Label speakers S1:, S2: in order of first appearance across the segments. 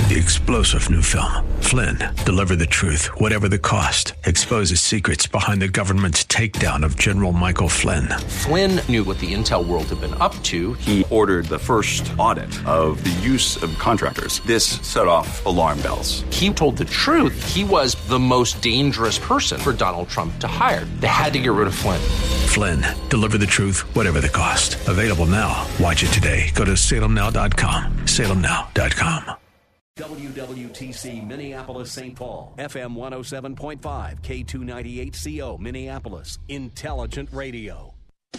S1: The explosive new film, Flynn, deliver the truth, whatever the cost, exposes secrets behind the government's takedown of General Michael Flynn.
S2: Flynn knew what the intel world had been up to.
S3: He ordered the first audit of the use of contractors. This set off alarm bells.
S2: He told the truth. He was the most dangerous person for Donald Trump to hire. They had to get rid of Flynn.
S1: Flynn, deliver the truth, whatever the cost. Available now. Watch it today. Go to salemnow.com. salemnow.com.
S4: WWTC Minneapolis St. Paul, FM 107.5, K298CO Minneapolis, Intelligent Radio.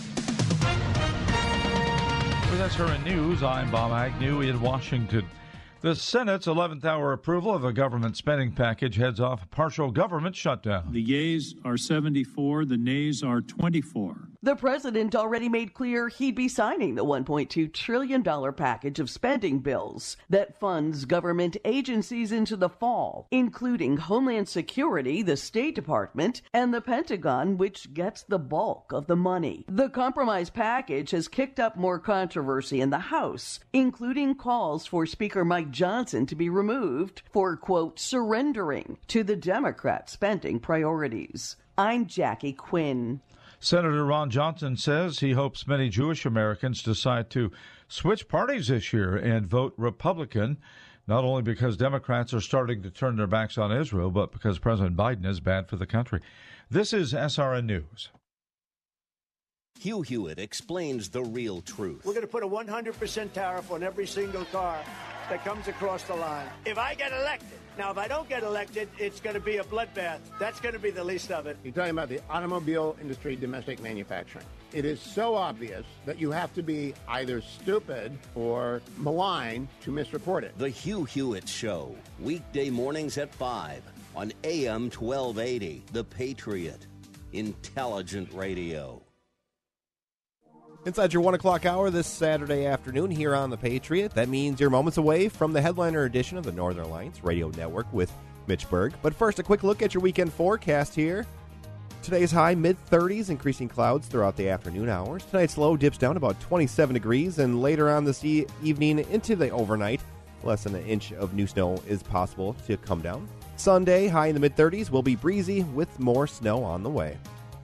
S5: With SRN News, I'm Bob Agnew in Washington. The Senate's 11th hour approval of a government spending package heads off a partial government shutdown.
S6: The yeas are 74, the nays are 24.
S7: The president already made clear he'd be signing the $1.2 trillion package of spending bills that funds government agencies into the fall, including Homeland Security, the State Department, and the Pentagon, which gets the bulk of the money. The compromise package has kicked up more controversy in the House, including calls for Speaker Mike Johnson to be removed for, quote, surrendering to the Democrat spending priorities. I'm Jackie Quinn.
S5: Senator Ron Johnson says he hopes many Jewish Americans decide to switch parties this year and vote Republican, not only because Democrats are starting to turn their backs on Israel, but because President Biden is bad for the country. This is SRN News.
S4: Hugh Hewitt explains the real truth.
S8: We're going to put a 100% tariff on every single car that comes across the line. If I get elected. Now, if I don't get elected, it's going to be a bloodbath. That's going to be the least of it.
S9: You're talking about the automobile industry, domestic manufacturing. It is so obvious that you have to be either stupid or malign to misreport it.
S4: The Hugh Hewitt Show, weekday mornings at 5 on AM 1280, The Patriot, Intelligent Radio.
S10: Inside your 1 o'clock hour this Saturday afternoon here on The Patriot. That means you're moments away from the headliner edition of the Northern Alliance Radio Network with Mitch Berg. But first, a quick look at your weekend forecast here. Today's high, mid-30s, increasing clouds throughout the afternoon hours. Tonight's low dips down about 27 degrees, and later on this evening into the overnight, less than an inch of new snow is possible to come down. Sunday, high in the mid-30s, will be breezy with more snow on the way.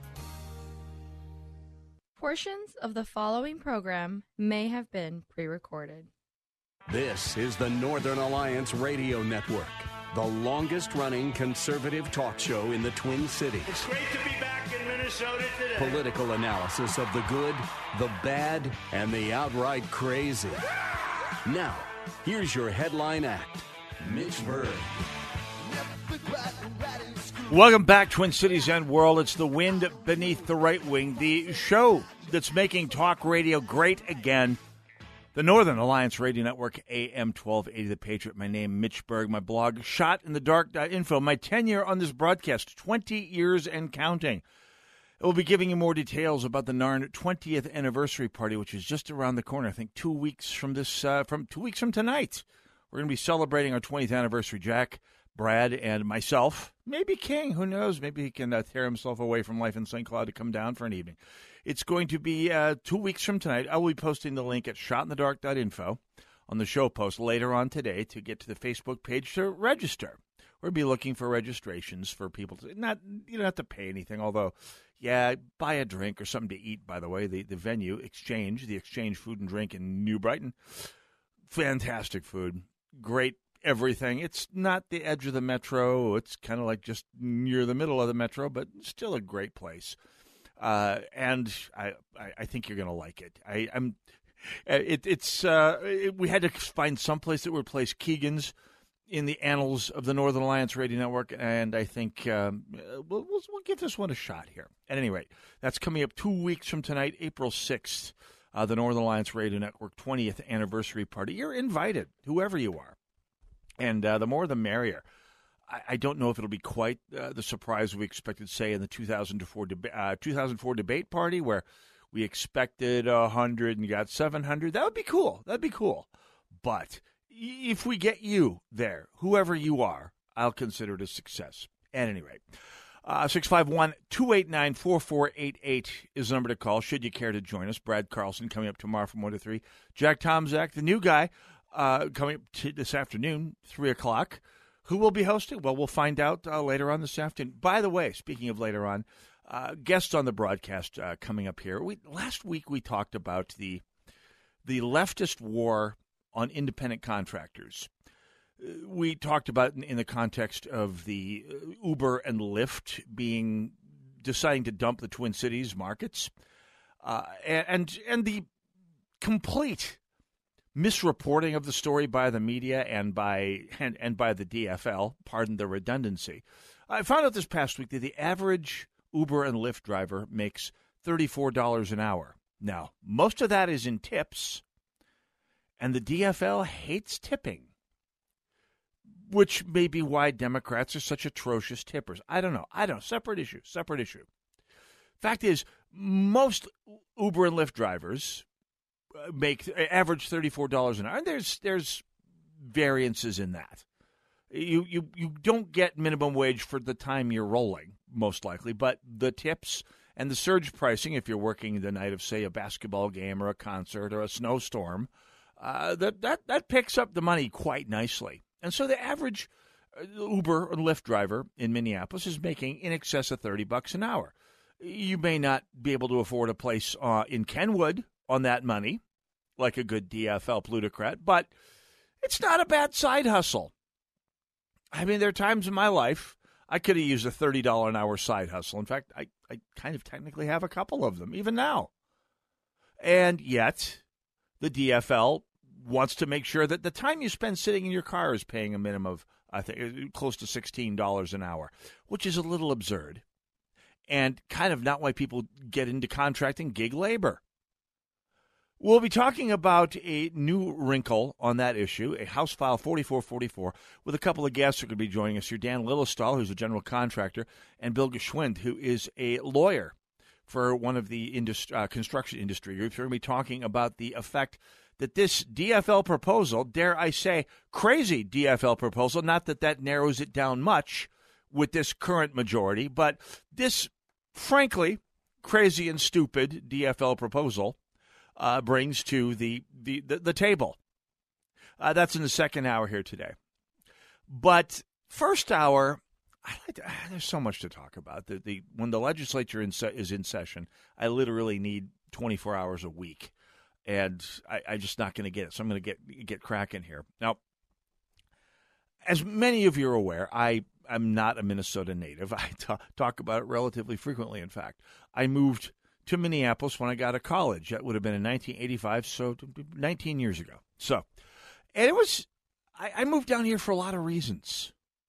S11: Portions of the following program may have been pre-recorded.
S4: This is the Northern Alliance Radio Network, the longest-running conservative talk show in the Twin Cities.
S8: It's great to be back in Minnesota today.
S4: Political analysis of the good, the bad, and the outright crazy. Now, here's your headline act, Mitch Berg.
S5: Welcome back, Twin Cities and world. It's the wind beneath the right wing, the show that's making talk radio great again. The Northern Alliance Radio Network, AM 1280, The Patriot. My name, Mitch Berg. My blog, shotinthedark.info. My tenure on this broadcast, 20 years and counting. We'll be giving you more details about the NARN 20th anniversary party, which is just around the corner. I think 2 weeks from from 2 weeks from tonight. We're going to be celebrating our 20th anniversary. Jack, Brad, and myself, maybe King, who knows? Maybe he can tear himself away from life in St. Cloud to come down for an evening. It's going to be 2 weeks from tonight. I will be posting the link at shotinthedark.info on the show post later on today to get to the Facebook page to register. We'll be looking for registrations for people to you don't have to pay anything, although, yeah, buy a drink or something to eat, by the way. The venue, the Exchange Food and Drink in New Brighton. Fantastic food. Great everything. It's not the edge of the metro. It's kind of like just near the middle of the metro, but still a great place. And I think you're going to like it. We had to find some place that would replace Keegan's in the annals of the Northern Alliance Radio Network, and I think we'll give this one a shot here. At any rate, that's coming up 2 weeks from tonight, April 6th, the Northern Alliance Radio Network 20th anniversary party. You're invited, whoever you are. And the more the merrier. I don't know if it'll be quite the surprise we expected, say, in the 2004 debate party, where we expected 100 and got 700. That would be cool. That'd be cool. But if we get you there, whoever you are, I'll consider it a success. At any rate, 651-289-4488 is the number to call should you care to join us. Brad Carlson coming up tomorrow from 1 to 3. Jack Tomczak, the new guy, coming up this afternoon, 3 o'clock. Who will be hosting? Well, we'll find out later on this afternoon. By the way, speaking of later on, guests on the broadcast coming up here. Last week we talked about the leftist war on independent contractors. We talked about it in the context of the Uber and Lyft deciding to dump the Twin Cities markets, and the complete misreporting of the story by the media and by the DFL, pardon the redundancy. I found out this past week that the average Uber and Lyft driver makes $34 an hour. Now, most of that is in tips, and the DFL hates tipping, which may be why Democrats are such atrocious tippers. I don't know. Separate issue. Fact is, most Uber and Lyft drivers average $34 an hour. And there's variances in that. You don't get minimum wage for the time you're rolling, most likely, but the tips and the surge pricing, if you're working the night of, say, a basketball game or a concert or a snowstorm, that picks up the money quite nicely. And so the average Uber and Lyft driver in Minneapolis is making in excess of $30 an hour. You may not be able to afford a place in Kenwood on that money, like a good DFL plutocrat, but it's not a bad side hustle. I mean, there are times in my life I could have used a $30 an hour side hustle. In fact, I kind of technically have a couple of them, even now. And yet, the DFL wants to make sure that the time you spend sitting in your car is paying a minimum of, I think, close to $16 an hour, which is a little absurd and kind of not why people get into contracting gig labor. We'll be talking about a new wrinkle on that issue, a House File 4444, with a couple of guests who could be joining us here. Dan Lillestall, who's a general contractor, and Bill Geschwind, who is a lawyer for one of the construction industry groups. We're going to be talking about the effect that this DFL proposal, dare I say, crazy DFL proposal, not that narrows it down much with this current majority, but this, frankly, crazy and stupid DFL proposal brings to the table. That's in the second hour here today. But first hour, there's so much to talk about. When the legislature is in session, I literally need 24 hours a week, and I'm just not going to get it. So I'm going to get cracking here. Now, as many of you are aware, I'm not a Minnesota native. I talk about it relatively frequently, in fact. I moved to Minneapolis when I got to college. That would have been in 1985, so 19 years ago. And it was, I moved down here for a lot of reasons.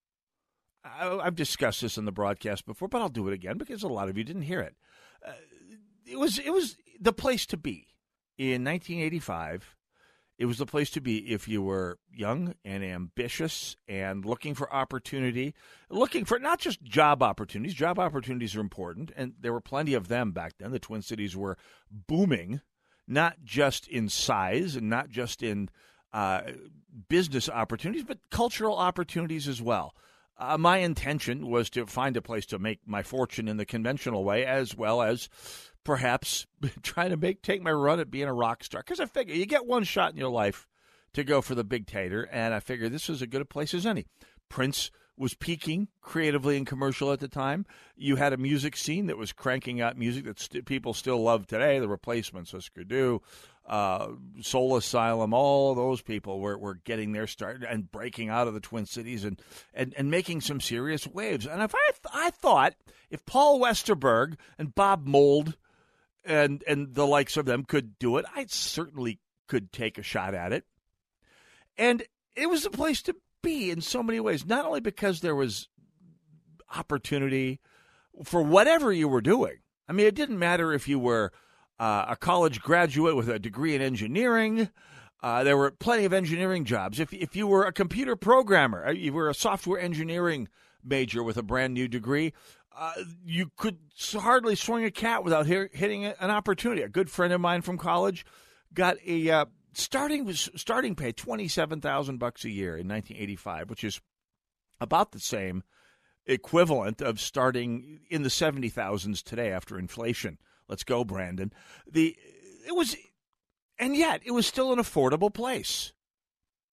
S5: I've discussed this in the broadcast before, but I'll do it again because a lot of you didn't hear it. It was the place to be. In 1985, it was the place to be if you were young and ambitious and looking for opportunity, looking for not just job opportunities. Job opportunities are important, and there were plenty of them back then. The Twin Cities were booming, not just in size and not just in business opportunities, but cultural opportunities as well. My intention was to find a place to make my fortune in the conventional way, as well as perhaps trying to take my run at being a rock star. Because I figure you get one shot in your life to go for the big tater, and I figured this was as good a place as any. Prince was peaking creatively and commercial at the time. You had a music scene that was cranking out music that people still love today. The Replacements, Husker Du, Soul Asylum, all those people were getting their start and breaking out of the Twin Cities and making some serious waves. And if I thought if Paul Westerberg and Bob Mould and the likes of them could do it, I certainly could take a shot at it. And it was the place to be in so many ways, not only because there was opportunity for whatever you were doing. I mean, it didn't matter if you were a college graduate with a degree in engineering. There were plenty of engineering jobs. If you were a computer programmer, you were a software engineering major with a brand new degree, you could hardly swing a cat without hitting an opportunity. A good friend of mine from college got a starting pay $27,000 a year in 1985, which is about the same equivalent of starting in the 70,000s today after inflation. Let's go, Brandon. And yet it was still an affordable place.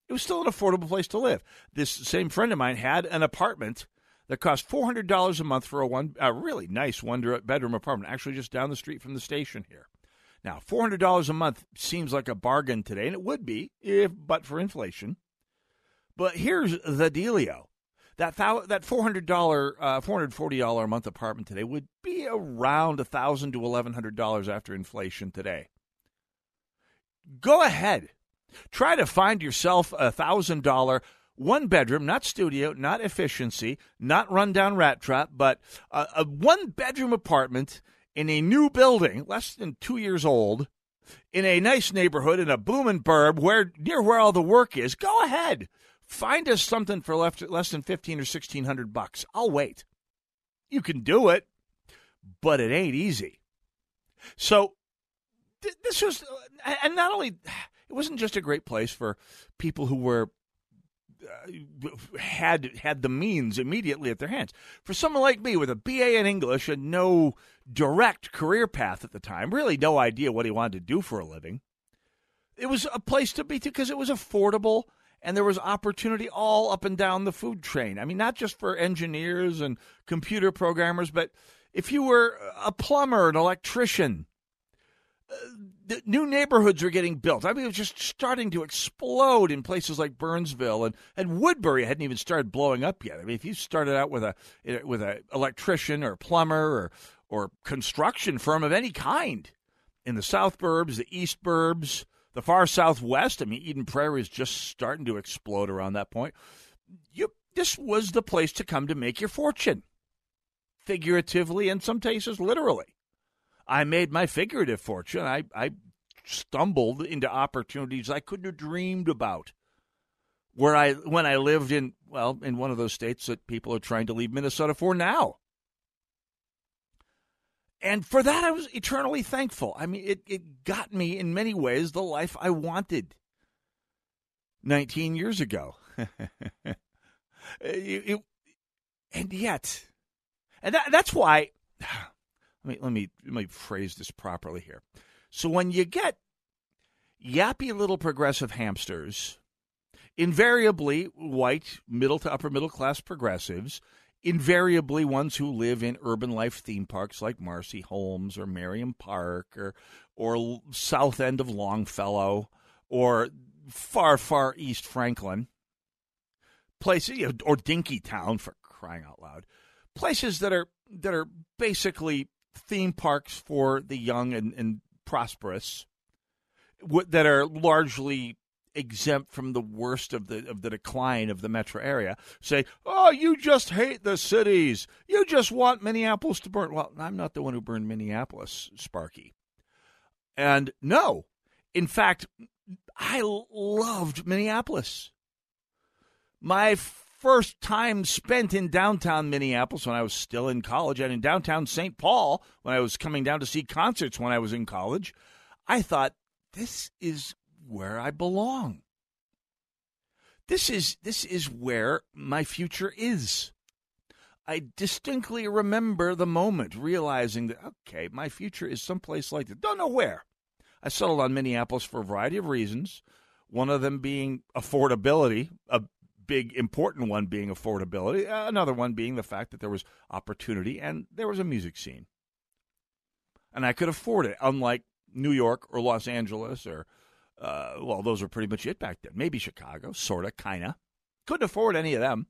S5: It was still an affordable place to live. This same friend of mine had an apartment that cost $400 a month for a really nice one-bedroom apartment, actually just down the street from the station here. Now, $400 a month seems like a bargain today, and it would be, but for inflation. But here's the dealio. That $440 a month apartment today would be around $1,000 to $1,100 after inflation today. Go ahead. Try to find yourself a $1,000 one-bedroom, not studio, not efficiency, not rundown rat trap, but a one-bedroom apartment in a new building, less than 2 years old, in a nice neighborhood in a booming burb near where all the work is. Go ahead. Find us something for less than $1,500 or $1,600. I'll wait. You can do it, but it ain't easy. So this was, and not only, it wasn't just a great place for people who were had the means immediately at their hands. For someone like me with a BA in English and no direct career path at the time, really no idea what he wanted to do for a living, it was a place to be because it was affordable and there was opportunity all up and down the food chain. I mean, not just for engineers and computer programmers, but if you were a plumber, an electrician, the new neighborhoods were getting built. I mean, it was just starting to explode in places like Burnsville, and Woodbury hadn't even started blowing up yet. I mean, if you started out with a electrician or plumber or construction firm of any kind in the South Burbs, the East Burbs, the far Southwest, I mean, Eden Prairie is just starting to explode around that point. This was the place to come to make your fortune, figuratively and some cases literally. I made my figurative fortune. I stumbled into opportunities I couldn't have dreamed about when I lived in one of those states that people are trying to leave Minnesota for now. And for that, I was eternally thankful. I mean, it got me in many ways the life I wanted 19 years ago. That's why. Let me phrase this properly here. So when you get yappy little progressive hamsters, invariably white, middle to upper middle class progressives, invariably ones who live in urban life theme parks like Marcy Holmes or Merriam Park or south end of Longfellow or far, far east Franklin, places, or Dinkytown, for crying out loud, places that are basically theme parks for the young and prosperous that are largely exempt from the worst of the decline of the metro area, say, oh, you just hate the cities. You just want Minneapolis to burn. Well, I'm not the one who burned Minneapolis, Sparky. And no, in fact, I loved Minneapolis. My first time spent in downtown Minneapolis when I was still in college, and in downtown St. Paul when I was coming down to see concerts when I was in college, I thought, this is where I belong. This is where my future is. I distinctly remember the moment realizing that, okay, my future is someplace like that. Don't know where. I settled on Minneapolis for a variety of reasons, one of them being affordability, a big important one being affordability, another one being the fact that there was opportunity and there was a music scene. And I could afford it, unlike New York or Los Angeles or, those were pretty much it back then. Maybe Chicago, sort of, kind of. Couldn't afford any of them.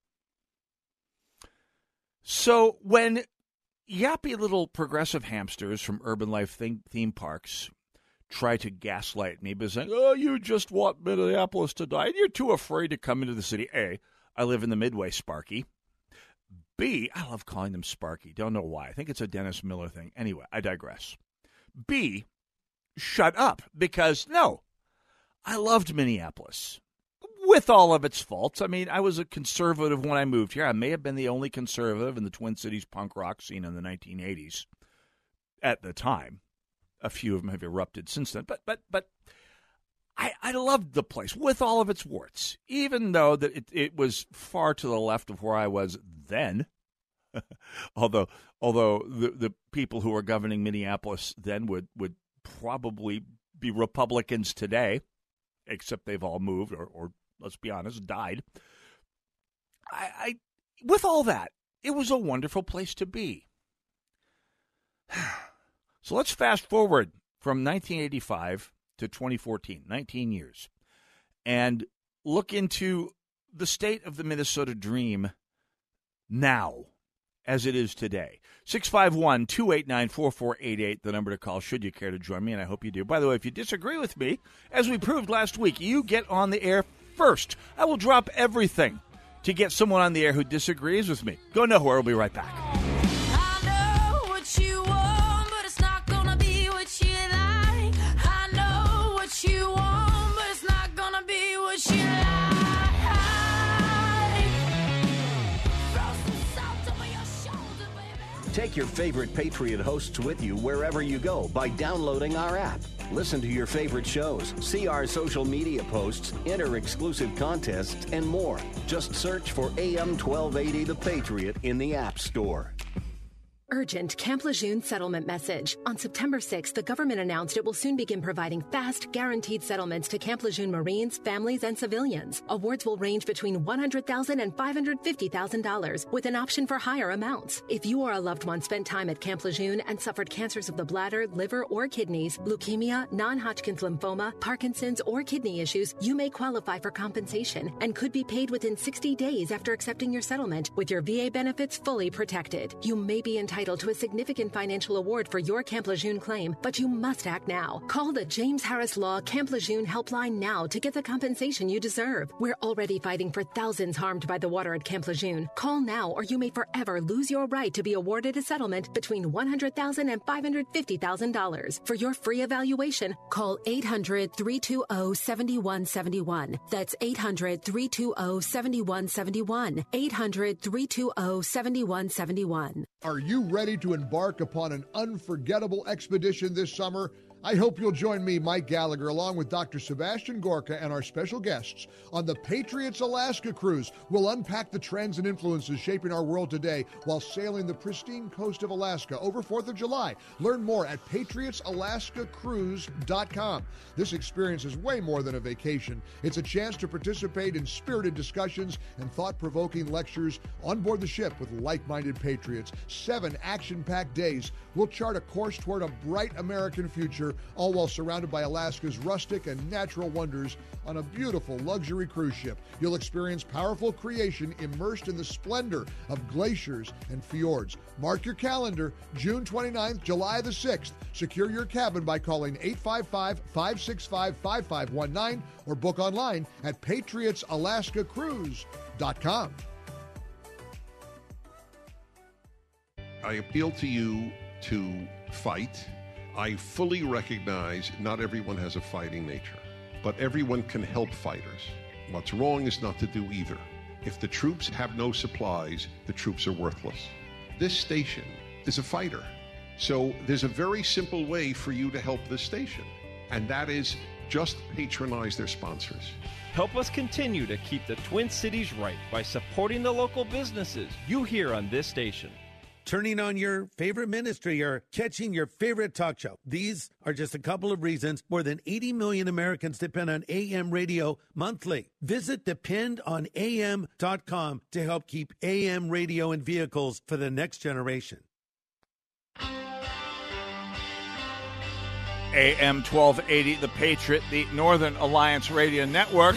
S5: So when yappy little progressive hamsters from urban life theme parks try to gaslight me by saying, oh, you just want Minneapolis to die, and you're too afraid to come into the city. A, I live in the Midway, Sparky. B, I love calling them Sparky. Don't know why. I think it's a Dennis Miller thing. Anyway, I digress. B, shut up, because no, I loved Minneapolis with all of its faults. I mean, I was a conservative when I moved here. I may have been the only conservative in the Twin Cities punk rock scene in the 1980s at the time. A few of them have erupted since then, but I loved the place with all of its warts, even though that it was far to the left of where I was then. although the people who were governing Minneapolis then would probably be Republicans today, except they've all moved or let's be honest, died. With all that, it was a wonderful place to be. So let's fast forward from 1985 to 2014, 19 years, and look into the state of the Minnesota Dream now, as it is today. 651-289-4488, the number to call should you care to join me, and I hope you do. By the way, if you disagree with me, as we proved last week, you get on the air first. I will drop everything to get someone on the air who disagrees with me. Go nowhere. We'll be right back.
S12: I know what you want, but it's not gonna be what you like. I know what you want, but it's not gonna be what you like.
S4: Take your favorite Patriot hosts with you wherever you go by downloading our app. Listen to your favorite shows, see our social media posts, enter exclusive contests, and more. Just search for AM 1280 The Patriot in the App Store.
S13: Urgent Camp Lejeune settlement message. On September 6th, the government announced it will soon begin providing fast, guaranteed settlements to Camp Lejeune Marines, families, and civilians. Awards will range between $100,000 and $550,000, with an option for higher amounts. If you or a loved one spent time at Camp Lejeune and suffered cancers of the bladder, liver, or kidneys, leukemia, non-Hodgkin's lymphoma, Parkinson's, or kidney issues, you may qualify for compensation and could be paid within 60 days after accepting your settlement, with your VA benefits fully protected. You may be entitled to a significant financial award for your Camp Lejeune claim, but you must act now. Call the James Harris Law Camp Lejeune helpline now to get the compensation you deserve. We're already fighting for thousands harmed by the water at Camp Lejeune. Call now or you may forever lose your right to be awarded a settlement between $100,000 and $550,000. For your free evaluation, call 800-320-7171. That's 800-320-7171. 800-320-7171.
S14: Are you ready to embark upon an unforgettable expedition this summer? I hope you'll join me, Mike Gallagher, along with Dr. Sebastian Gorka and our special guests on the Patriots Alaska Cruise. We'll unpack the trends and influences shaping our world today while sailing the pristine coast of Alaska over 4th of July. Learn more at patriotsalaskacruise.com. This experience is way more than a vacation. It's a chance to participate in spirited discussions and thought-provoking lectures on board the ship with like-minded patriots. 7 action-packed days will chart a course toward a bright American future, all while surrounded by Alaska's rustic and natural wonders on a beautiful luxury cruise ship. You'll experience powerful creation immersed in the splendor of glaciers and fjords. Mark your calendar, June 29th, July the 6th. Secure your cabin by calling 855-565-5519 or book online at patriotsalaskacruise.com.
S15: I appeal to you to fight. I fully recognize not everyone has a fighting nature, but everyone can help fighters. What's wrong is not to do either. If the troops have no supplies, the troops are worthless. This station is a fighter. So there's a very simple way for you to help this station, and that is just patronize their sponsors.
S16: Help us continue to keep the Twin Cities right by supporting the local businesses you hear on this station.
S17: Turning on your favorite ministry or catching your favorite talk show. These are just a couple of reasons more than 80 million Americans depend on AM radio monthly. Visit dependonam.com to help keep AM radio in vehicles for the next generation.
S5: AM 1280, The Patriot, the Northern Alliance Radio Network.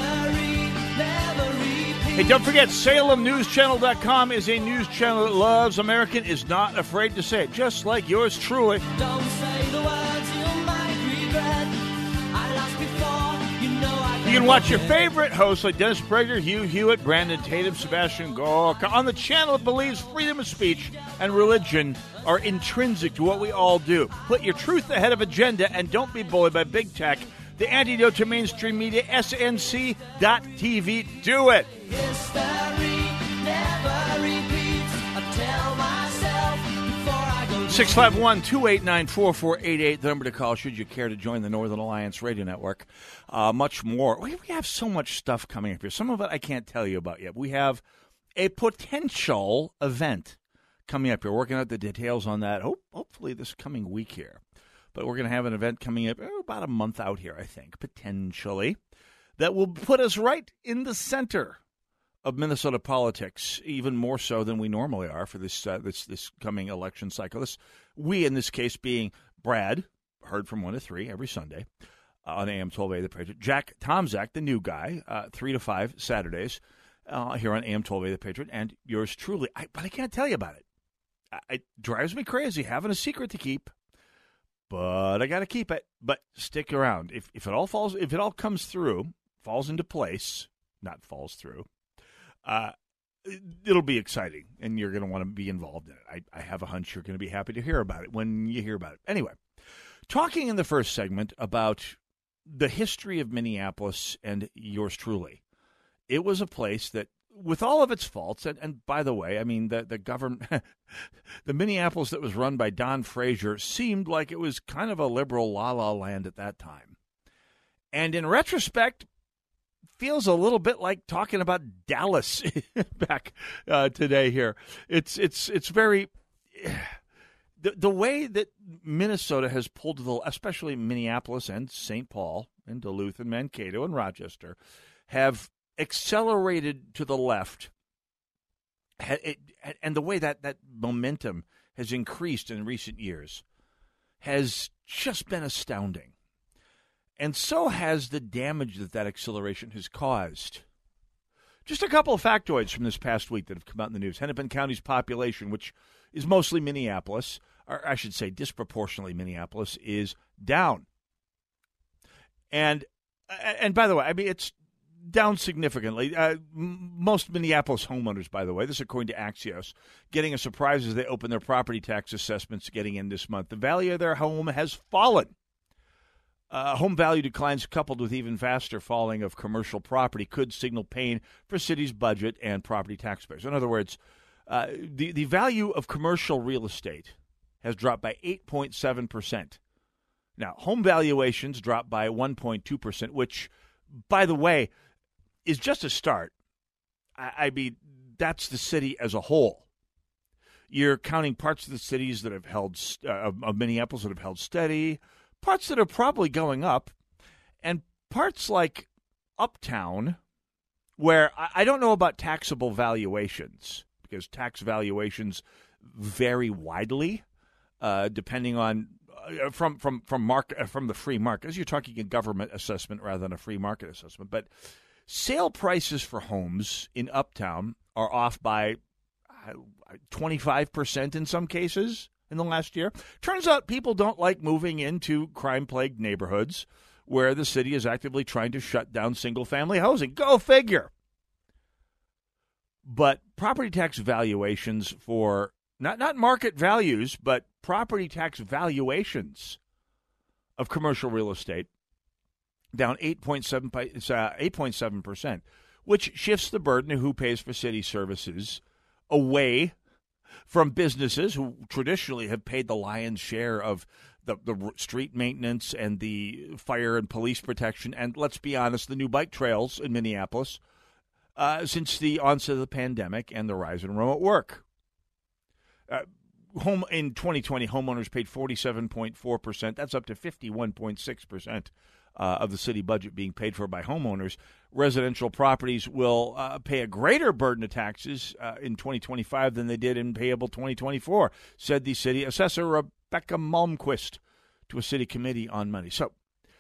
S5: Hey, don't forget, SalemNewsChannel.com is a news channel that loves American, is not afraid to say it, just like yours truly.
S12: Don't say the words you might regret. I lost before, you know I
S5: You can watch your favorite hosts like Dennis Prager, Hugh Hewitt, Brandon Tatum, Sebastian Gorka on the channel that believes freedom of speech and religion are intrinsic to what we all do. Put your truth ahead of agenda and don't be bullied by big tech. The antidote to mainstream media, SNC.TV. Do it.
S12: History never repeats. I tell myself before I go
S5: 651-289-4488, the number to call should you care to join the Northern Alliance Radio Network. Much more. We have so much stuff coming up here. Some of it I can't tell you about yet. We have a potential event coming up here. Working out the details on that, hopefully this coming week here. But we're going to have an event coming up about a month out here, I think, potentially. that will put us right in the center of Minnesota politics, even more so than we normally are for this coming election cycle. We, in this case, being Brad, heard from 1 to 3 every Sunday on AM 1280 The Patriot. Jack Tomczak, the new guy, 3 to 5 Saturdays here on AM 1280 The Patriot, and yours truly. But I can't tell you about it. It drives me crazy having a secret to keep, but I got to keep it. But stick around. If it all comes through, falls into place, not falls through, it'll be exciting, and you're going to want to be involved in it. I have a hunch you're going to be happy to hear about it when you hear about it. Anyway, talking in the first segment about the history of Minneapolis and yours truly. It was a place that, with all of its faults, and by the way, I mean, the government, the Minneapolis that was run by Don Frazier seemed like it was kind of a liberal la-la land at that time. And in retrospect, feels a little bit like talking about Dallas back today here. It's very... The way that Minnesota has pulled, especially Minneapolis and St. Paul and Duluth and Mankato and Rochester, have accelerated to the left, and the way that momentum has increased in recent years has just been astounding. And so has the damage that acceleration has caused. Just a couple of factoids from this past week that have come out in the news. Hennepin County's population, which is mostly Minneapolis, or I should say disproportionately Minneapolis, is down. And by the way, I mean, it's down significantly. Most Minneapolis homeowners, by the way, this according to Axios, getting a surprise as they open their property tax assessments getting in this month. The value of their home has fallen. Home value declines coupled with even faster falling of commercial property could signal pain for city's budget and property taxpayers. In other words, the value of commercial real estate has dropped by 8.7%. Now, home valuations dropped by 1.2%, which, by the way, is just a start. I mean, that's the city as a whole. You're counting parts of the cities that have held of Minneapolis that have held steady, parts that are probably going up, and parts like Uptown, where I don't know about taxable valuations, because tax valuations vary widely depending on from the free market. As you're talking a government assessment rather than a free market assessment, but sale prices for homes in Uptown are off by 25% in some cases in the last year. Turns out people don't like moving into crime-plagued neighborhoods where the city is actively trying to shut down single-family housing. Go figure. But property tax valuations for not market values, but property tax valuations of commercial real estate down 8.7%, which shifts the burden of who pays for city services away from businesses who traditionally have paid the lion's share of the street maintenance and the fire and police protection, and let's be honest, the new bike trails in Minneapolis since the onset of the pandemic and the rise in remote work. In 2020, homeowners paid 47.4%. That's up to 51.6% of the city budget being paid for by homeowners. Residential properties will pay a greater burden of taxes in 2025 than they did in payable 2024, said the city assessor Rebecca Malmquist to a city committee on Monday. So,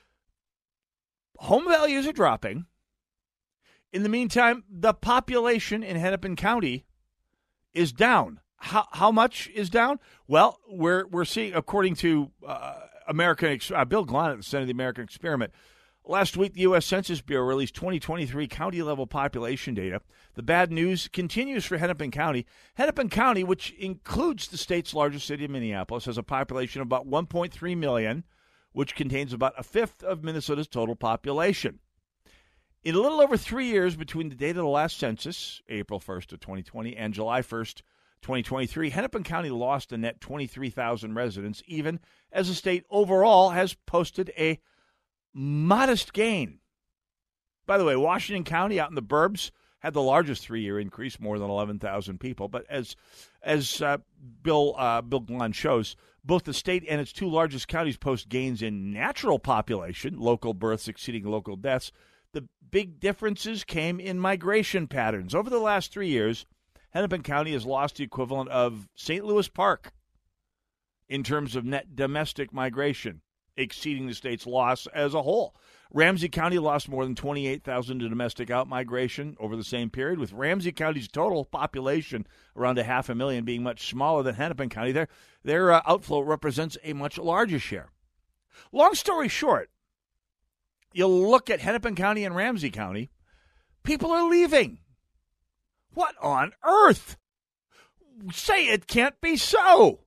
S5: home values are dropping. In the meantime, the population in Hennepin County is down. How much is down? Well, we're seeing, according to Bill Glahn at the Center of the American Experiment, last week the U.S. Census Bureau released 2023 county-level population data. The bad news continues for Hennepin County. Hennepin County, which includes the state's largest city of Minneapolis, has a population of about 1.3 million, which contains about a fifth of Minnesota's total population. In a little over 3 years between the date of the last census, April 1st of 2020, and July 1st, 2023, Hennepin County lost a net 23,000 residents, even as the state overall has posted a modest gain. By the way, Washington County out in the burbs had the largest 3-year increase, more than 11,000 people. But as Bill Glahn shows, both the state and its two largest counties post gains in natural population, local births exceeding local deaths. The big differences came in migration patterns. Over the last 3 years, Hennepin County has lost the equivalent of St. Louis Park in terms of net domestic migration, exceeding the state's loss as a whole. Ramsey County lost more than 28,000 to domestic outmigration over the same period, with Ramsey County's total population around 500,000 being much smaller than Hennepin County. Their outflow represents a much larger share. Long story short, you'll look at Hennepin County and Ramsey County, people are leaving. What on earth? Say it can't be so.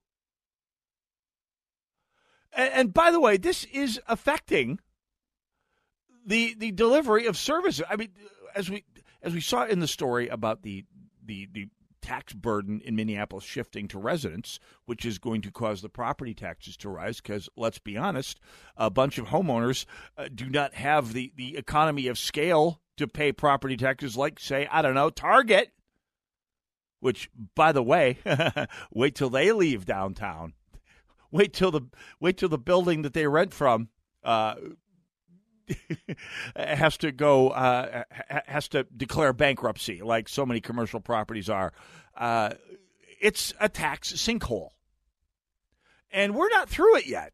S5: And by the way, this is affecting the delivery of services. I mean, as we saw in the story about the tax burden in Minneapolis shifting to residents, which is going to cause the property taxes to rise because, let's be honest, a bunch of homeowners do not have the economy of scale to pay property taxes like, say, I don't know, Target, which, by the way, wait till they leave downtown. Wait till the building that they rent from has to declare bankruptcy, like so many commercial properties are. It's a tax sinkhole, and we're not through it yet.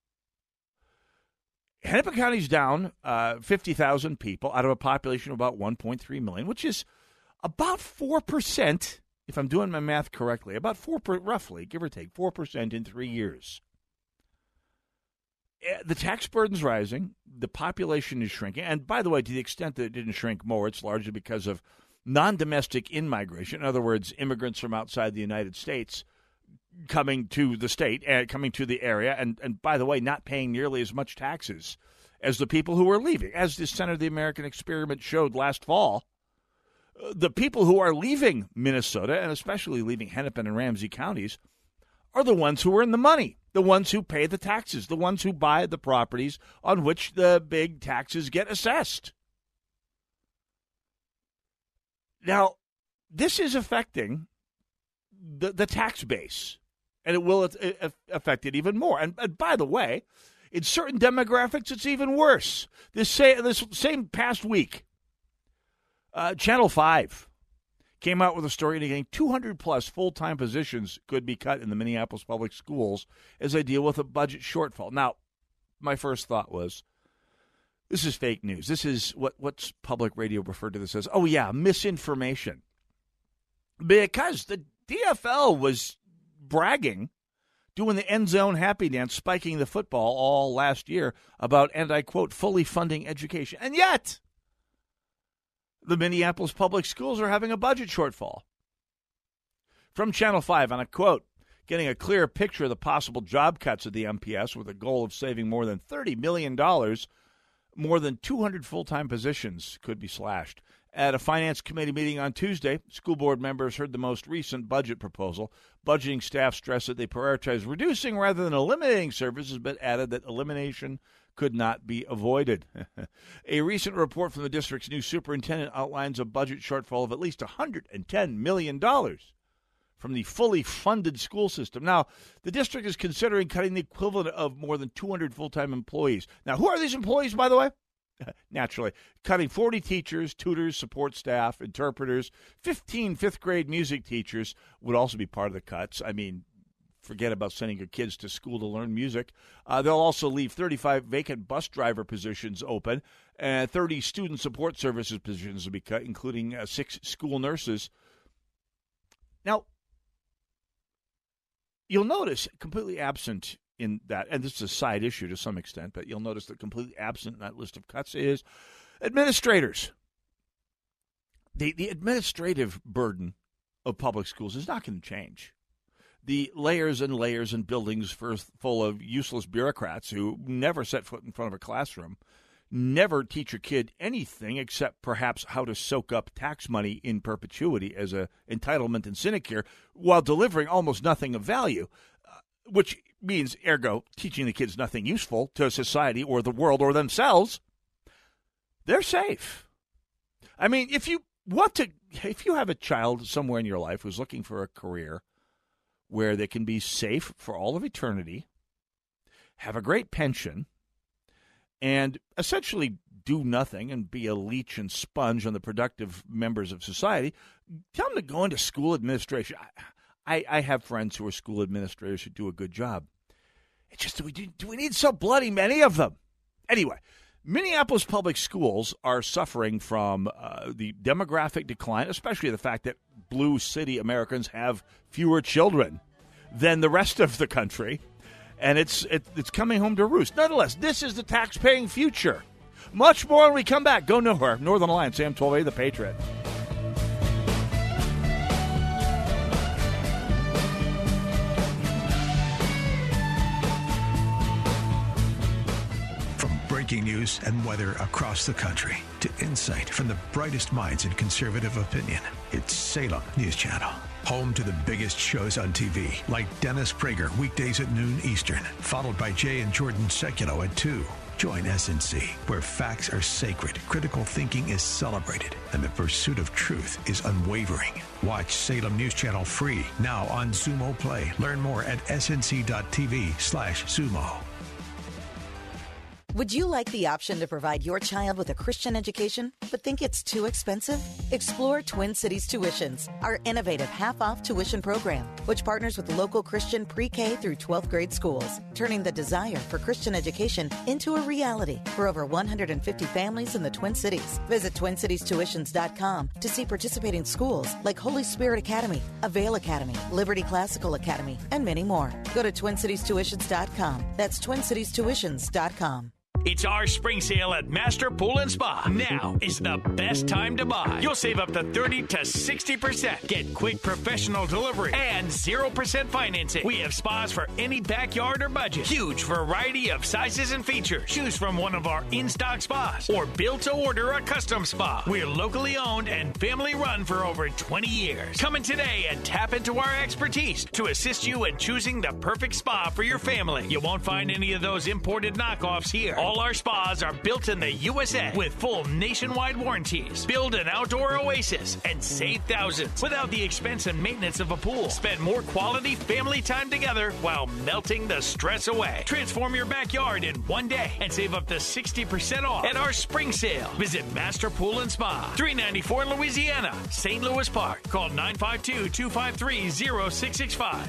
S5: Hennepin County's down 50,000 people out of a population of about 1.3 million, which is about 4%. If I'm doing my math correctly, about 4%, roughly, give or take, 4% in 3 years. The tax burden's rising. The population is shrinking. And by the way, to the extent that it didn't shrink more, it's largely because of non-domestic in-migration. In other words, immigrants from outside the United States coming to the state, coming to the area, and by the way, not paying nearly as much taxes as the people who were leaving. As the Center of the American Experiment showed last fall, the people who are leaving Minnesota, and especially leaving Hennepin and Ramsey counties, are the ones who are in the money, the ones who pay the taxes, the ones who buy the properties on which the big taxes get assessed. Now, this is affecting the tax base, and it will affect it even more. And by the way, in certain demographics, it's even worse. This same past week, Channel 5 came out with a story indicating 200-plus full-time positions could be cut in the Minneapolis public schools as they deal with a budget shortfall. Now, my first thought was, this is fake news. This is what's public radio referred to this as, misinformation. Because the DFL was bragging, doing the end zone happy dance, spiking the football all last year about, and I quote, fully funding education. And yet, the Minneapolis public schools are having a budget shortfall. From Channel 5, on a quote, getting a clear picture of the possible job cuts at the MPS with a goal of saving more than $30 million, more than 200 full-time positions could be slashed. At a finance committee meeting on Tuesday, school board members heard the most recent budget proposal. Budgeting staff stressed that they prioritize reducing rather than eliminating services, but added that elimination could not be avoided. A recent report from the district's new superintendent outlines a budget shortfall of at least $110 million from the fully funded school system. Now, the district is considering cutting the equivalent of more than 200 full-time employees. Now, who are these employees, by the way? Naturally, cutting 40 teachers, tutors, support staff, interpreters, 15 fifth-grade music teachers would also be part of the cuts. I mean, forget about sending your kids to school to learn music. They'll also leave 35 vacant bus driver positions open, and 30 student support services positions will be cut, including 6 school nurses. Now, you'll notice completely absent in that, and this is a side issue to some extent, but you'll notice that completely absent in that list of cuts is administrators. The administrative burden of public schools is not going to change. The layers and layers and buildings full of useless bureaucrats who never set foot in front of a classroom, never teach a kid anything except perhaps how to soak up tax money in perpetuity as a entitlement and sinecure while delivering almost nothing of value, which means, ergo, teaching the kids nothing useful to society or the world or themselves. They're safe. I mean, if you have a child somewhere in your life who's looking for a career where they can be safe for all of eternity, have a great pension, and essentially do nothing and be a leech and sponge on the productive members of society. Tell them to go into school administration. I have friends who are school administrators who do a good job. It's just, do we need so bloody many of them? Anyway, Minneapolis public schools are suffering from the demographic decline, especially the fact that blue city Americans have fewer children than the rest of the country, and it's coming home to roost. Nonetheless, this is the tax-paying future. Much more when we come back. Go nowhere. Northern Alliance, AM 1280, The Patriot.
S1: Breaking news and weather across the country to insight from the brightest minds in conservative opinion. It's Salem News Channel. Home to the biggest shows on TV, like Dennis Prager, weekdays at noon Eastern, followed by Jay and Jordan Sekulow at 2. Join SNC, where facts are sacred, critical thinking is celebrated, and the pursuit of truth is unwavering. Watch Salem News Channel free, now on Xumo Play. Learn more at snc.tv/Xumo.
S18: Would you like the option to provide your child with a Christian education, but think it's too expensive? Explore Twin Cities Tuitions, our innovative half-off tuition program, which partners with local Christian pre-K through 12th grade schools, turning the desire for Christian education into a reality for over 150 families in the Twin Cities. Visit TwinCitiesTuitions.com to see participating schools like Holy Spirit Academy, Avail Academy, Liberty Classical Academy, and many more. Go to TwinCitiesTuitions.com. That's TwinCitiesTuitions.com.
S19: It's our spring sale at Master Pool and Spa. Now is the best time to buy. You'll save up to 30 to 60%. Get quick professional delivery and 0% financing. We have spas for any backyard or budget. Huge variety of sizes and features. Choose from one of our in-stock spas or built to order a custom spa. We're locally owned and family run for over 20 years. Come in today and tap into our expertise to assist you in choosing the perfect spa for your family. You won't find any of those imported knockoffs here. All our spas are built in the USA with full nationwide warranties. Build an outdoor oasis and save thousands without the expense and maintenance of a pool. Spend more quality family time together while melting the stress away. Transform your backyard in one day and save up to 60% off at our spring sale. Visit Master Pool and Spa, 394 in Louisiana, St. Louis Park. Call 952-253-0665.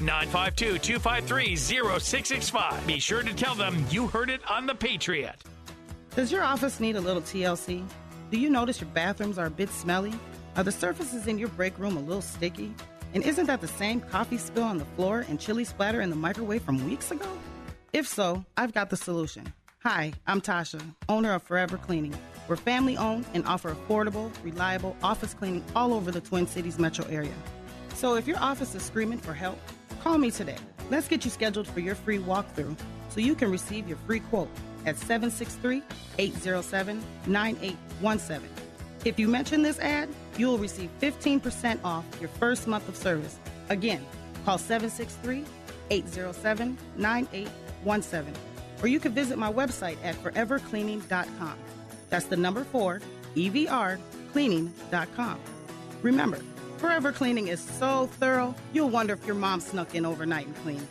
S19: 952-253-0665. Be sure to tell them you heard it on The Patriot.
S20: Does your office need a little TLC? Do you notice your bathrooms are a bit smelly? Are the surfaces in your break room a little sticky? And isn't that the same coffee spill on the floor and chili splatter in the microwave from weeks ago? If so, I've got the solution. Hi, I'm Tasha, owner of Forever Cleaning. We're family-owned and offer affordable, reliable office cleaning all over the Twin Cities metro area. So if your office is screaming for help, call me today. Let's get you scheduled for your free walkthrough so you can receive your free quote at 763-807-9817. If you mention this ad, you will receive 15% off your first month of service. Again, call 763-807-9817. Or you can visit my website at forevercleaning.com. That's the number 4, EVR, cleaning.com. Remember, Forever Cleaning is so thorough, you'll wonder if your mom snuck in overnight and cleaned.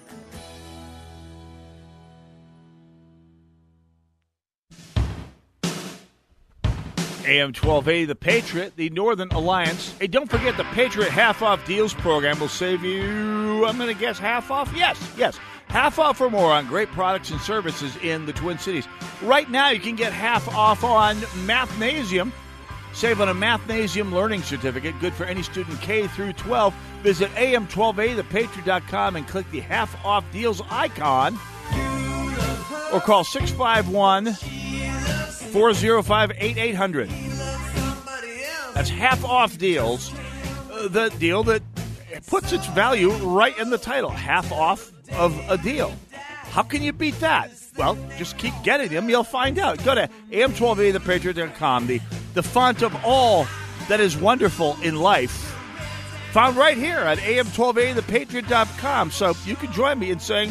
S5: AM 1280, The Patriot, the Northern Alliance. Hey, don't forget the Patriot half-off deals program will save you, I'm going to guess, half off? Yes. Half off or more on great products and services in the Twin Cities. Right now, you can get half off on Mathnasium. Save on a Mathnasium Learning Certificate, good for any student K through 12. Visit am1280thepatriot.com and click the half-off deals icon. Or call 651-405-8800. That's half-off deals. The deal that puts its value right in the title. Half off of a deal. How can you beat that? Well, just keep getting them. You'll find out. Go to am1280thepatriot.com. The font of all that is wonderful in life. Found right here at am1280thepatriot.com. So you can join me in saying,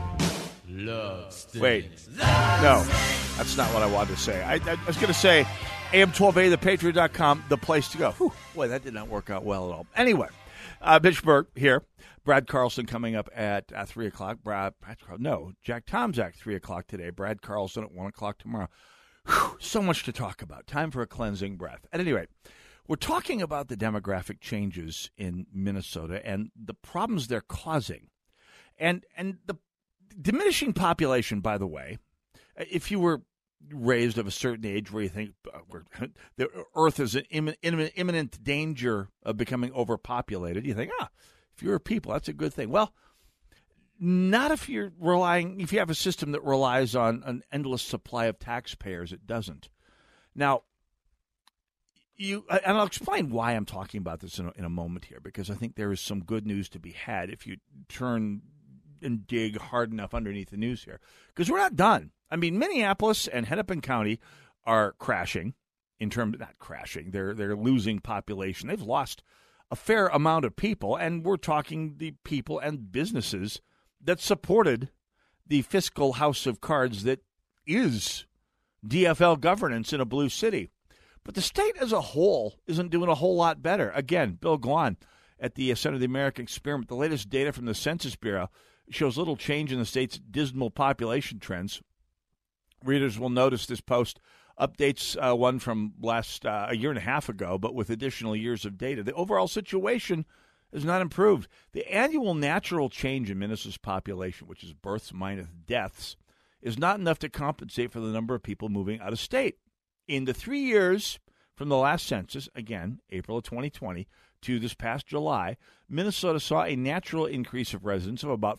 S5: wait, no, that's not what I wanted to say. I was going to say am1280thepatriot.com, the place to go. Whew, boy, that did not work out well at all. Anyway, Mitch Berg here. Brad Carlson coming up at 3 o'clock. Jack Tomzak, 3 o'clock today. Brad Carlson at 1 o'clock tomorrow. Whew, so much to talk about. Time for a cleansing breath. At any rate, we're talking about the demographic changes in Minnesota and the problems they're causing. And the diminishing population, by the way, if you were raised of a certain age where you think the Earth is in imminent danger of becoming overpopulated, you think, fewer people, that's a good thing. Well, not if you're if you have a system that relies on an endless supply of taxpayers, it doesn't. Now, and I'll explain why I'm talking about this in a moment here, because I think there is some good news to be had if you turn and dig hard enough underneath the news here, because we're not done. I mean, Minneapolis and Hennepin County are crashing not crashing. They're losing population. They've lost a fair amount of people, and we're talking the people and businesses that supported the fiscal house of cards that is DFL governance in a blue city. But the state as a whole isn't doing a whole lot better. Again, Bill Glahn at the Center of the American Experiment, the latest data from the Census Bureau shows little change in the state's dismal population trends. Readers will notice this post updates one from a year and a half ago, but with additional years of data. The overall situation has not improved. The annual natural change in Minnesota's population, which is births minus deaths, is not enough to compensate for the number of people moving out of state. In the 3 years from the last census, again, April of 2020, to this past July, Minnesota saw a natural increase of residents of about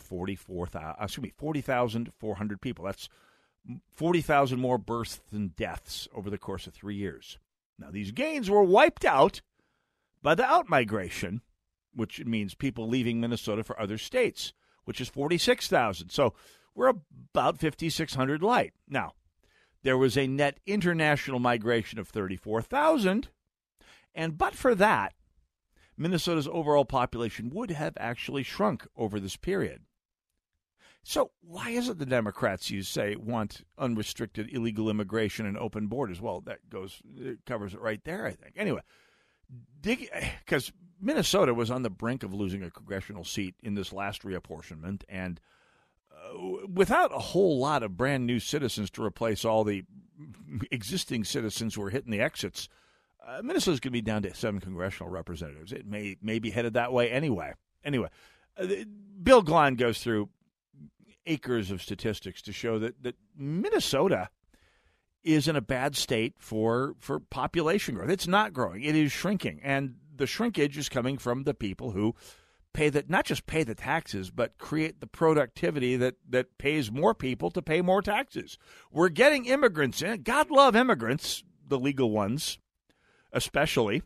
S5: 40,400 people. That's 40,000 more births than deaths over the course of 3 years. Now, these gains were wiped out by the outmigration, which means people leaving Minnesota for other states, which is 46,000. So we're about 5,600 light. Now, there was a net international migration of 34,000, and but for that, Minnesota's overall population would have actually shrunk over this period. So why is it the Democrats, you say, want unrestricted illegal immigration and open borders? Well, it covers it right there, I think. Anyway, because Minnesota was on the brink of losing a congressional seat in this last reapportionment, and without a whole lot of brand new citizens to replace all the existing citizens who are hitting the exits, Minnesota's going to be down to 7 congressional representatives. It may be headed that way anyway. Anyway, Bill Glahn goes through acres of statistics to show that Minnesota is in a bad state for population growth. It's not growing. It is shrinking. And the shrinkage is coming from the people who not just pay the taxes, but create the productivity that pays more people to pay more taxes. We're getting immigrants in. God love immigrants, the legal ones especially.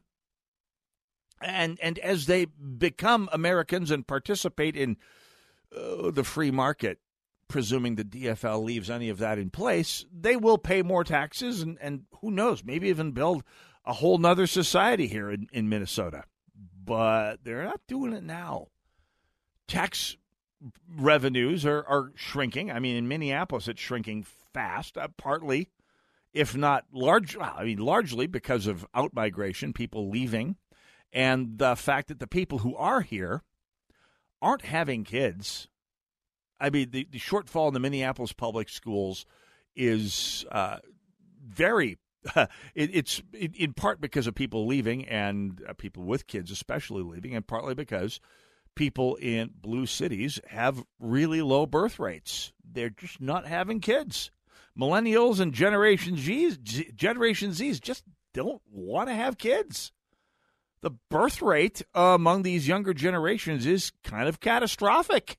S5: And as they become Americans and participate in the free market, presuming the DFL leaves any of that in place, they will pay more taxes and who knows, maybe even build a whole nother society here in Minnesota. But they're not doing it now. Tax revenues are shrinking. I mean, in Minneapolis, it's shrinking fast, partly, if not largely because of outmigration, people leaving, and the fact that the people who are here aren't having kids. I mean, the shortfall in the Minneapolis public schools is very it's in part because of people leaving and people with kids especially leaving, and partly because people in blue cities have really low birth rates. They're just not having kids. Millennials and Generation Zs just don't want to have kids. The birth rate among these younger generations is kind of catastrophic.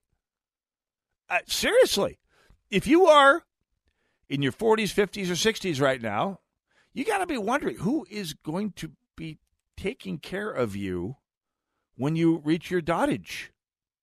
S5: Seriously, if you are in your 40s, 50s, or 60s right now, you got to be wondering who is going to be taking care of you when you reach your dotage.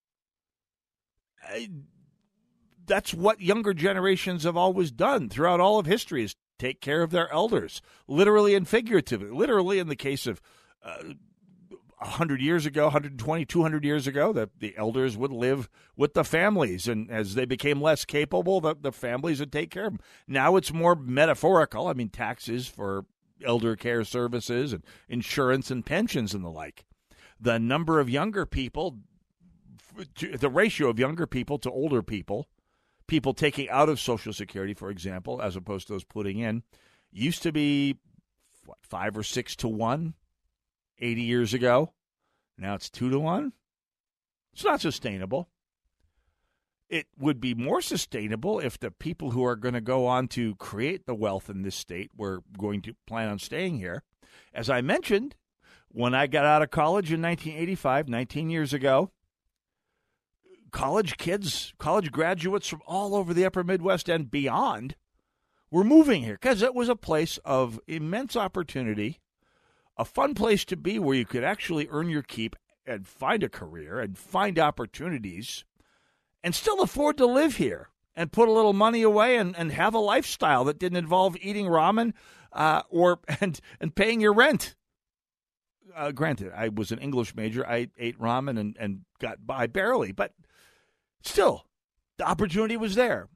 S5: That's what younger generations have always done throughout all of history, is take care of their elders, literally and figuratively. Literally in the case of 100 years ago, 120, 200 years ago, the elders would live with the families, and as they became less capable, the families would take care of them. Now it's more metaphorical. I mean, taxes for elder care services and insurance and pensions and the like. The number of younger people, the ratio of younger people to older people taking out of Social Security, for example, as opposed to those putting in, Used to be, 5 or 6 to 1 80 years ago. Now it's 2 to 1. It's not sustainable. It would be more sustainable if the people who are going to go on to create the wealth in this state were going to plan on staying here. As I mentioned, when I got out of college in 1985, 19 years ago, college kids, college graduates from all over the upper Midwest and beyond were moving here because it was a place of immense opportunity, a fun place to be where you could actually earn your keep and find a career and find opportunities and still afford to live here and put a little money away and have a lifestyle that didn't involve eating ramen and paying your rent. Granted, I was an English major. I ate ramen and got by barely, but still, the opportunity was there.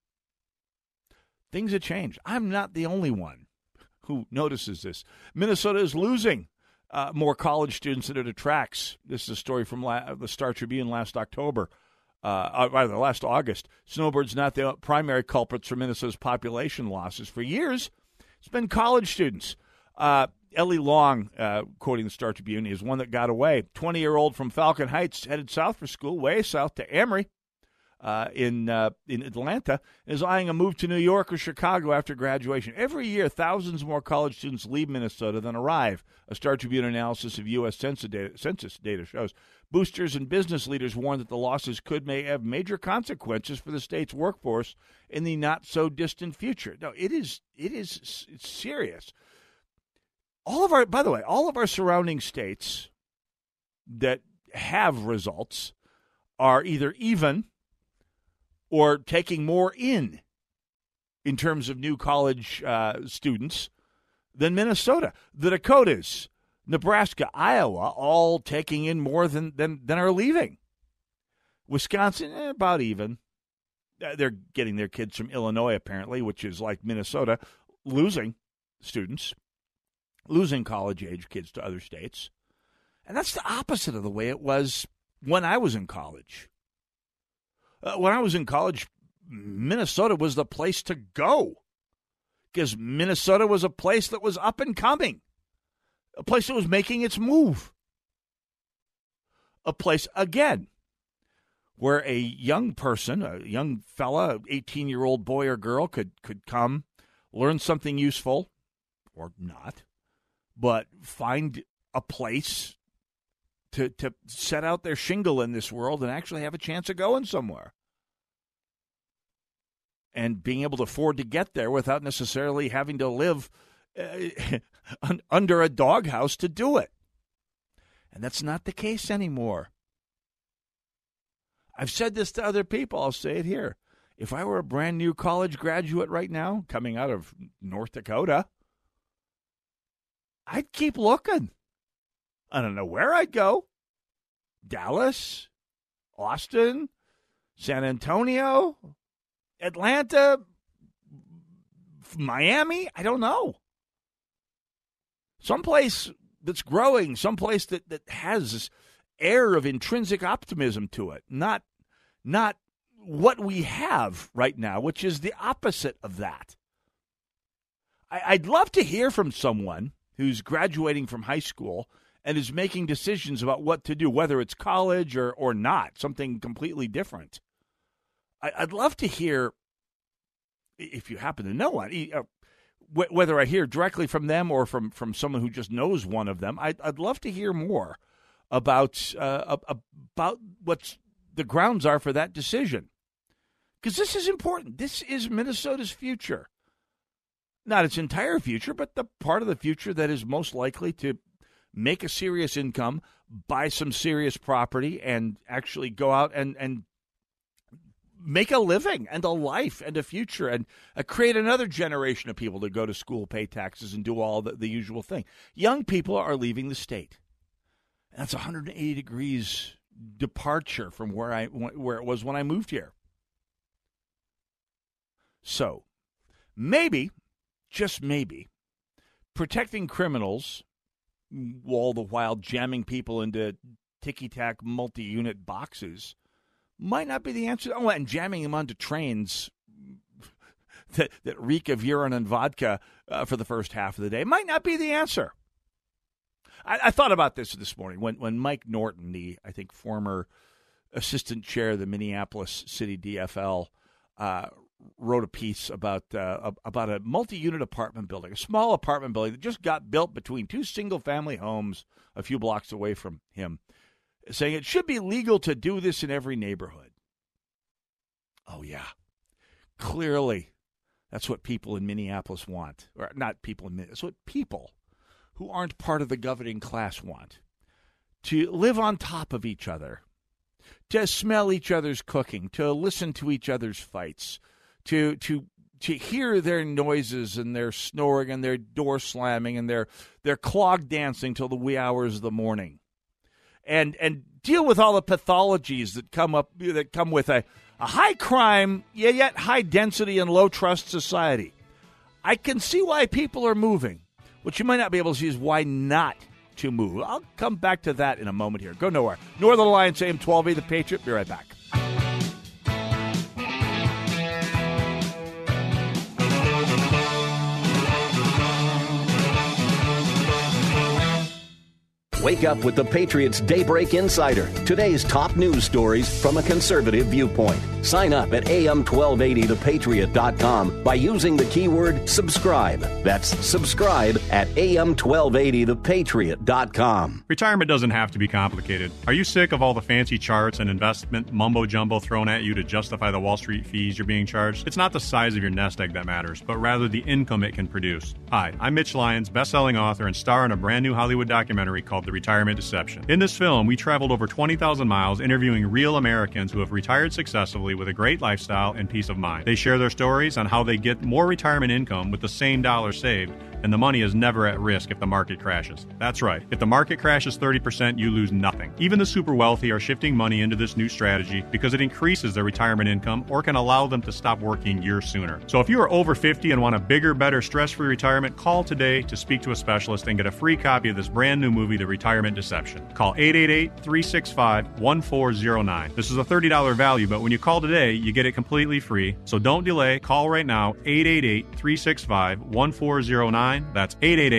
S5: Things have changed. I'm not the only one who notices this. Minnesota is losing more college students than it attracts. This is a story from the Star Tribune last October. Last August. Snowbird's not the primary culprits for Minnesota's population losses. For years, it's been college students. Ellie Long, quoting the Star Tribune, is one that got away. 20-year-old from Falcon Heights headed south for school, way south to Emory in Atlanta, is eyeing a move to New York or Chicago after graduation. Every year, thousands more college students leave Minnesota than arrive. A Star Tribune analysis of U.S. census data shows. Boosters and business leaders warn that the losses may have major consequences for the state's workforce in the not-so-distant future. No, it's serious. By the way, all of our surrounding states that have results are either even or taking more in terms of new college students than Minnesota. The Dakotas, Nebraska, Iowa, all taking in more than are leaving. Wisconsin, about even. They're getting their kids from Illinois, apparently, which is like Minnesota, losing students, losing college-age kids to other states. And that's the opposite of the way it was when I was in college. When I was in college, Minnesota was the place to go because Minnesota was a place that was up and coming, a place that was making its move, a place, again, where a young person, a young fella, 18-year-old boy or girl could come, learn something useful or not, but find a place to set out their shingle in this world and actually have a chance of going somewhere. And being able to afford to get there without necessarily having to live under a doghouse to do it. And that's not the case anymore. I've said this to other people. I'll say it here. If I were a brand new college graduate right now, coming out of North Dakota, I'd keep looking. I don't know where I'd go. Dallas, Austin, San Antonio, Atlanta, Miami, I don't know. Someplace that's growing, someplace that has this air of intrinsic optimism to it, not what we have right now, which is the opposite of that. I'd love to hear from someone who's graduating from high school and is making decisions about what to do, whether it's college or not, something completely different. I'd love to hear, if you happen to know one, whether I hear directly from them or from someone who just knows one of them. I'd love to hear more about what the grounds are for that decision, because this is important. This is Minnesota's future. Not its entire future, but the part of the future that is most likely to make a serious income, buy some serious property, and actually go out and make a living and a life and a future and create another generation of people to go to school, pay taxes, and do all the usual thing. Young people are leaving the state. And that's 180 degrees departure from where it was when I moved here. So maybe, just maybe, protecting criminals all the while jamming people into ticky-tack multi-unit boxes might not be the answer. Oh, and jamming them onto trains that reek of urine and vodka for the first half of the day might not be the answer. I thought about this morning when Mike Norton, the, I think, former assistant chair of the Minneapolis City DFL, wrote a piece about a multi-unit apartment building, a small apartment building that just got built between two single-family homes a few blocks away from him, saying it should be legal to do this in every neighborhood. Oh, yeah. Clearly, that's what people in Minneapolis want. Or not people in Minneapolis, it's what people who aren't part of the governing class want. To live on top of each other, to smell each other's cooking, to listen to each other's fights, to hear their noises and their snoring and their door slamming and their clog dancing till the wee hours of the morning, and deal with all the pathologies that come with a high crime yet high density and low trust society. I can see why people are moving. What you might not be able to see is why not to move. I'll come back to that in a moment here. Go nowhere. Northern Alliance AM 1280, The Patriot. Be right back.
S4: Wake up with the Patriots Daybreak Insider. Today's top news stories from a conservative viewpoint. Sign up at am1280thepatriot.com by using the keyword subscribe. That's subscribe at am1280thepatriot.com.
S21: Retirement doesn't have to be complicated. Are you sick of all the fancy charts and investment mumbo-jumbo thrown at you to justify the Wall Street fees you're being charged? It's not the size of your nest egg that matters, but rather the income it can produce. Hi, I'm Mitch Lyons, best-selling author and star in a brand new Hollywood documentary called The Retirement Deception. In this film, we traveled over 20,000 miles interviewing real Americans who have retired successfully with a great lifestyle and peace of mind. They share their stories on how they get more retirement income with the same dollar saved, and the money is never at risk if the market crashes. That's right. If the market crashes 30%, you lose nothing. Even the super wealthy are shifting money into this new strategy because it increases their retirement income or can allow them to stop working years sooner. So if you are over 50 and want a bigger, better, stress-free retirement, call today to speak to a specialist and get a free copy of this brand new movie, The Retirement Deception. Call 888-365-1409. This is a $30 value, but when you call today, you get it completely free. So don't delay. Call right now, 888-365-1409. That's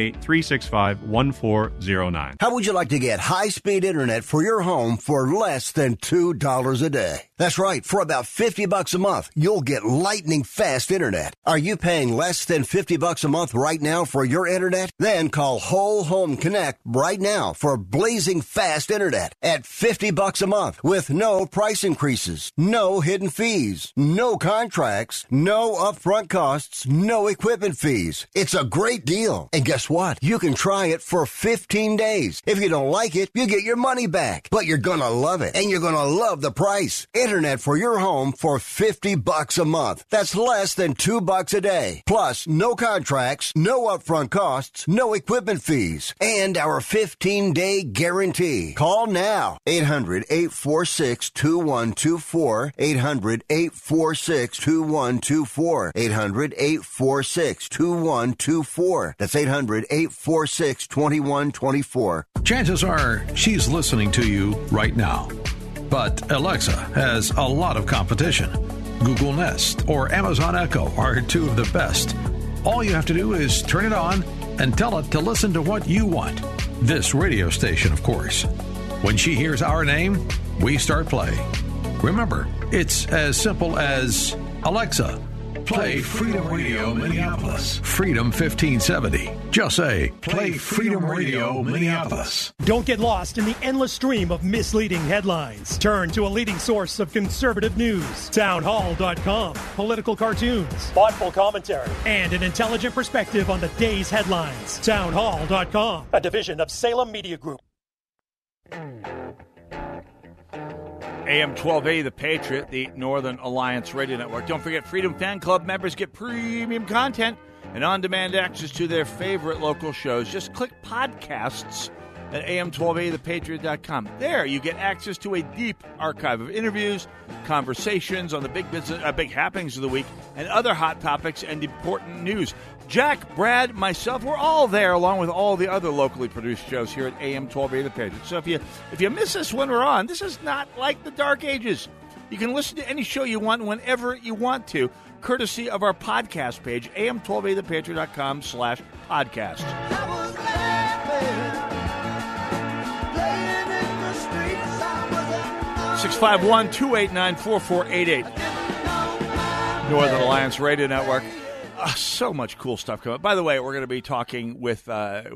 S21: 888-365-1409.
S22: How would you like to get high-speed internet for your home for less than $2 a day? That's right. For about $50 a month, you'll get lightning fast internet. Are you paying less than $50 a month right now for your internet? Then call Whole Home Connect right now for blazing fast internet at $50 a month with no price increases, no hidden fees, no contracts, no upfront costs, no equipment fees. It's a great deal. And guess what? You can try it for 15 days. If you don't like it, you get your money back. But you're gonna love it, and you're gonna love the price. Internet for your home for $50 a month. That's less than $2 a day. Plus, no contracts, no upfront costs, no equipment fees, and our 15-day guarantee. Call now. 800-846-2124. 800-846-2124. 800-846-2124. That's 800-846-2124.
S1: Chances are she's listening to you right now. But Alexa has a lot of competition. Google Nest or Amazon Echo are two of the best. All you have to do is turn it on and tell it to listen to what you want. This radio station, of course. When she hears our name, we start playing. Remember, it's as simple as, Alexa, play Freedom Radio Minneapolis. Freedom 1570. Just say, play Freedom Radio Minneapolis.
S23: Don't get lost in the endless stream of misleading headlines. Turn to a leading source of conservative news. Townhall.com. Political cartoons, thoughtful commentary, and an intelligent perspective on the day's headlines. Townhall.com. A division of Salem Media Group.
S5: AM 1280, The Patriot, the Northern Alliance Radio Network. Don't forget, Freedom Fan Club members get premium content and on-demand access to their favorite local shows. Just click podcasts at am1280thepatriot.com. There, you get access to a deep archive of interviews, conversations on the big happenings of the week, and other hot topics and important news. Jack, Brad, myself, we're all there, along with all the other locally produced shows here at AM 1280 The Patriot. So if you miss us when we're on, this is not like the Dark Ages. You can listen to any show you want whenever you want to, courtesy of our podcast page, am1280thepatriot.com/podcast. 651-289-4488. Northern Alliance Radio Network. So much cool stuff coming up. By the way, we're going to be talking with Bill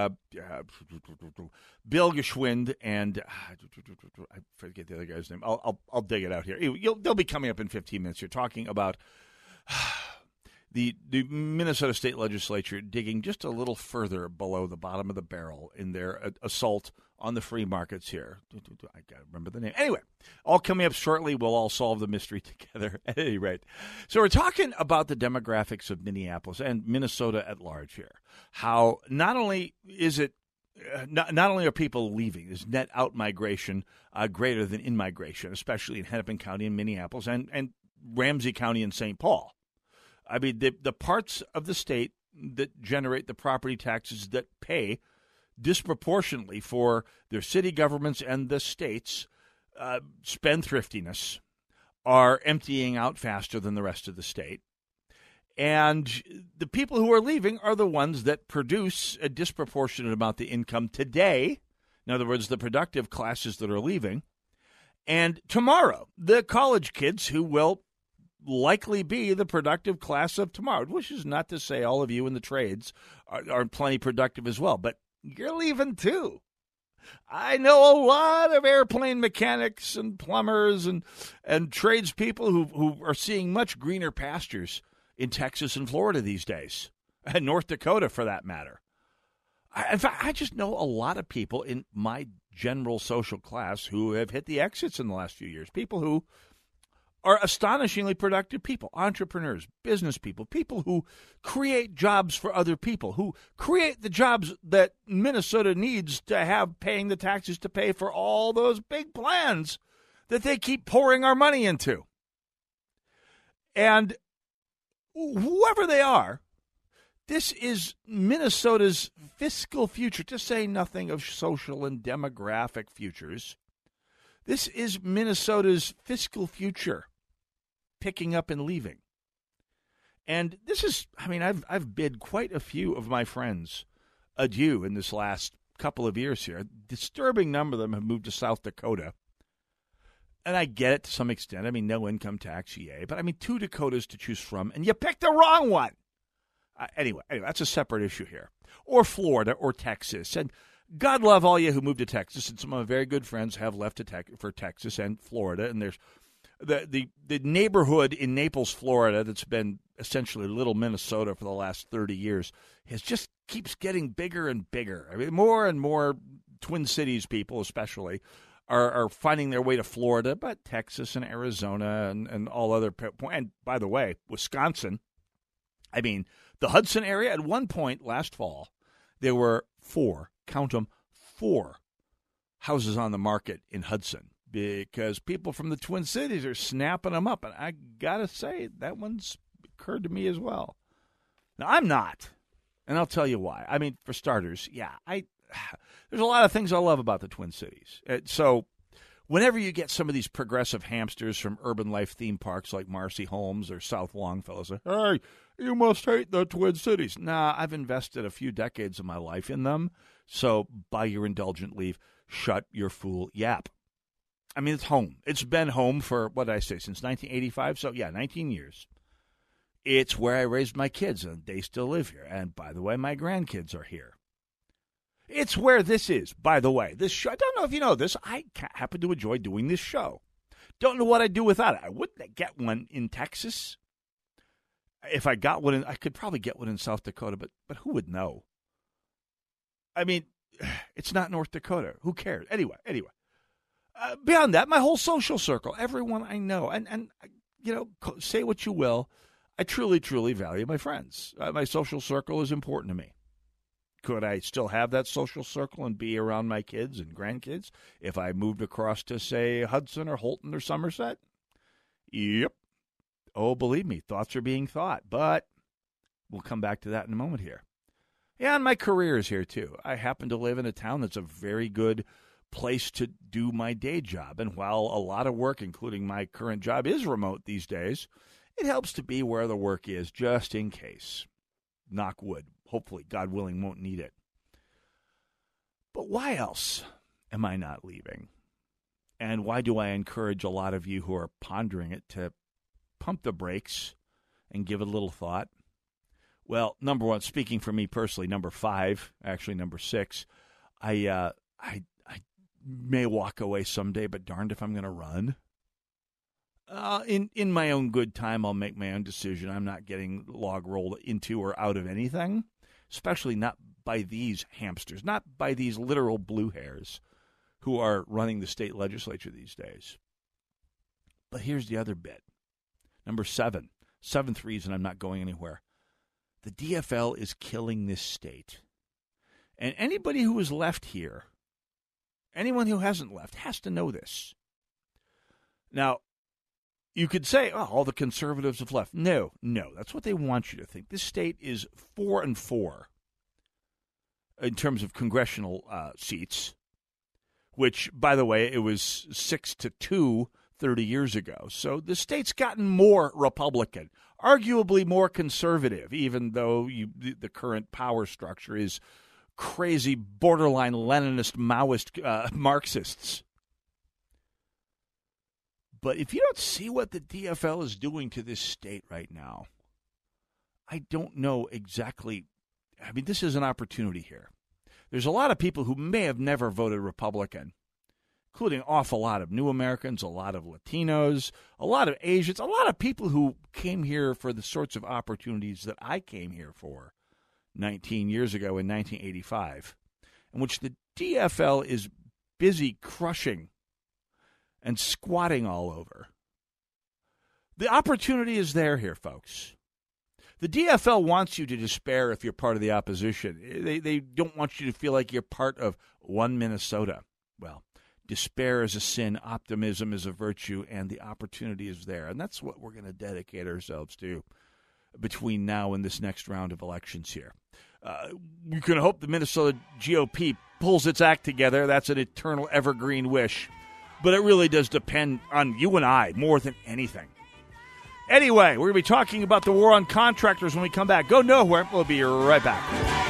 S5: Geschwind and I forget the other guy's name. I'll dig it out here. They'll be coming up in 15 minutes. You're talking about the Minnesota State Legislature digging just a little further below the bottom of the barrel in their assault on the free markets here. I got to remember the name. Anyway, all coming up shortly. We'll all solve the mystery together at any rate. So we're talking about the demographics of Minneapolis and Minnesota at large here. How not only is it not only are people leaving, there's net out migration greater than in migration, especially in Hennepin County and Minneapolis and Ramsey County and St. Paul. I mean, the parts of the state that generate the property taxes that pay disproportionately for their city governments and the state's spendthriftiness are emptying out faster than the rest of the state. And the people who are leaving are the ones that produce a disproportionate amount of the income today. In other words, the productive classes that are leaving. And tomorrow, the college kids who will likely be the productive class of tomorrow, which is not to say all of you in the trades are plenty productive as well, but you're leaving too. I know a lot of airplane mechanics and plumbers and tradespeople who are seeing much greener pastures in Texas and Florida these days, and North Dakota for that matter. In fact, I just know a lot of people in my general social class who have hit the exits in the last few years, people who are astonishingly productive people, entrepreneurs, business people, people who create jobs for other people, who create the jobs that Minnesota needs to have paying the taxes to pay for all those big plans that they keep pouring our money into. And whoever they are, this is Minnesota's fiscal future, to say nothing of social and demographic futures. This is Minnesota's fiscal future, picking up and leaving. And this is, I mean, I've bid quite a few of my friends adieu in this last couple of years here. A disturbing number of them have moved to South Dakota. And I get it to some extent. I mean, no income tax, yay. But I mean, 2 Dakotas to choose from, and you picked the wrong one. Anyway, that's a separate issue here. Or Florida or Texas. And God love all you who moved to Texas, and some of my very good friends have left for Texas and Florida. And there's the neighborhood in Naples, Florida, that's been essentially little Minnesota for the last 30 years, just keeps getting bigger and bigger. I mean, more and more Twin Cities people, especially, are finding their way to Florida, but Texas and Arizona and all other. And by the way, Wisconsin. I mean, the Hudson area. At one point last fall, there were 4 houses on the market in Hudson because people from the Twin Cities are snapping them up. And I got to say, that one's occurred to me as well. Now, I'm not, and I'll tell you why. I mean, for starters, there's a lot of things I love about the Twin Cities. So whenever you get some of these progressive hamsters from urban life theme parks like Marcy Holmes or South Longfellow say, hey, you must hate the Twin Cities. Nah, I've invested a few decades of my life in them. So, by your indulgent leave, shut your fool yap. I mean, it's home. It's been home for, what did I say, since 1985? So, 19 years. It's where I raised my kids, and they still live here. And, by the way, my grandkids are here. It's where this is, by the way. This show, I don't know if you know this. I happen to enjoy doing this show. Don't know what I'd do without it. I wouldn't get one in Texas. If I got one, I could probably get one in South Dakota, but who would know? I mean, it's not North Dakota. Who cares? Anyway. Beyond that, my whole social circle, everyone I know, and say what you will, I truly, truly value my friends. My social circle is important to me. Could I still have that social circle and be around my kids and grandkids if I moved across to, say, Hudson or Holton or Somerset? Yep. Oh, believe me, thoughts are being thought, but we'll come back to that in a moment here. Yeah, and my career is here, too. I happen to live in a town that's a very good place to do my day job. And while a lot of work, including my current job, is remote these days, it helps to be where the work is, just in case. Knock wood. Hopefully, God willing, won't need it. But why else am I not leaving? And why do I encourage a lot of you who are pondering it to pump the brakes and give it a little thought? Well, number one, speaking for me personally, number 5, actually number 6, I may walk away someday, but darned if I'm going to run. In my own good time, I'll make my own decision. I'm not getting log rolled into or out of anything, especially not by these hamsters, not by these literal blue hairs who are running the state legislature these days. But here's the other bit. Number 7, 7th reason I'm not going anywhere. The DFL is killing this state. And anybody who is left here, anyone who hasn't left, has to know this. Now, you could say, oh, all the conservatives have left. No, that's what they want you to think. This state is 4-4 in terms of congressional seats, which, by the way, it was 6-2 30 years ago. So the state's gotten more Republican, arguably more conservative, even though the current power structure is crazy, borderline Leninist, Maoist Marxists. But if you don't see what the DFL is doing to this state right now, I don't know exactly. I mean, this is an opportunity here. There's a lot of people who may have never voted Republican, including an awful lot of new Americans, a lot of Latinos, a lot of Asians, a lot of people who came here for the sorts of opportunities that I came here for 19 years ago in 1985, in which the DFL is busy crushing and squatting all over. The opportunity is there here, folks. The DFL wants you to despair if you're part of the opposition. They don't want you to feel like you're part of one Minnesota. Well, despair is a sin, optimism is a virtue, and the opportunity is there. And that's what we're going to dedicate ourselves to between now and this next round of elections here. We can hope the Minnesota GOP pulls its act together. That's an eternal evergreen wish. But it really does depend on you and I more than anything. Anyway, we're going to be talking about the war on contractors when we come back. Go nowhere. We'll be right back.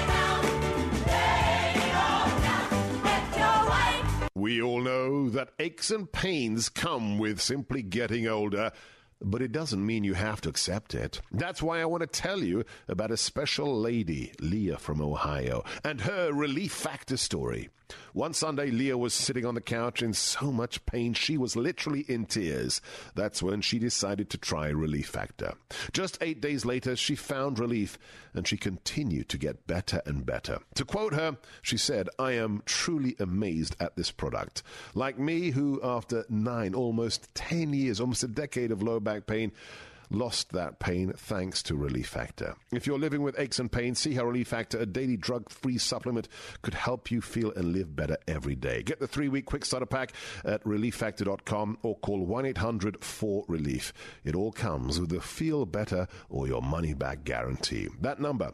S2: We all know that aches and pains come with simply getting older, but it doesn't mean you have to accept it. That's why I want to tell you about a special lady, Leah from Ohio, and her Relief Factor story. One Sunday, Leah was sitting on the couch in so much pain she was literally in tears. That's when she decided to try Relief Factor. Just 8 days later, she found relief, and she continued to get better and better. To quote her, she said, "I am truly amazed at this product. Like me, who after 9, almost 10 years, almost a decade of low back pain, lost that pain thanks to Relief Factor. If you're living with aches and pains, see how Relief Factor, a daily drug-free supplement, could help you feel and live better every day. Get the 3-week quick starter pack at relieffactor.com or call 1-800-4RELIEF. It all comes with the feel better or your money back guarantee. That number,